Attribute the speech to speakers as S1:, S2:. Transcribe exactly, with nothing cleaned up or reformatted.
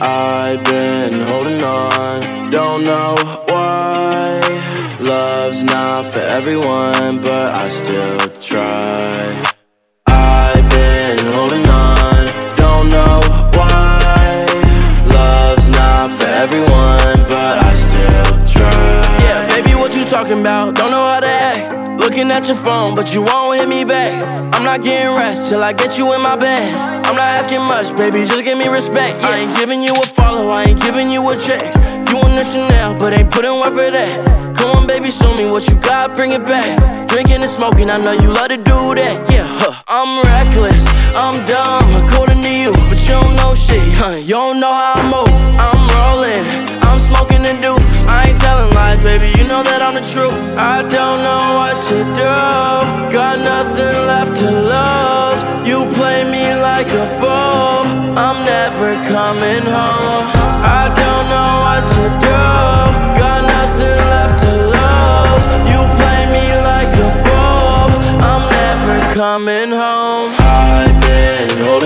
S1: I've been holding on, don't know why. Love's not for everyone, but I still try. I've been holding on, don't know why. Love's not for everyone, but I still try.
S2: Yeah, baby, what you talking about? Don't know how to act. Looking at your phone, but you won't hit me back. I'm not getting rest till I get you in my bed. I'm not asking much, baby, just give me respect. Yeah. I ain't giving you a follow, I ain't giving you a check. You want the Chanel, but ain't putting work for that. Come on, baby, show me what you got, bring it back. Drinking and smoking, I know you love to do that. Yeah, huh. I'm reckless, I'm dumb, according to you, but you don't know shit, huh? You don't know how I move. I'm rolling, I'm smoking the deuce. I ain't telling lies, baby, you know that I'm the truth. I don't know what to do, got nothing left to lose. You play me like a fool, I'm never coming home. I don't know what to do, got nothing left to lose. You play me like a fool, I'm never coming home.
S1: I've been holding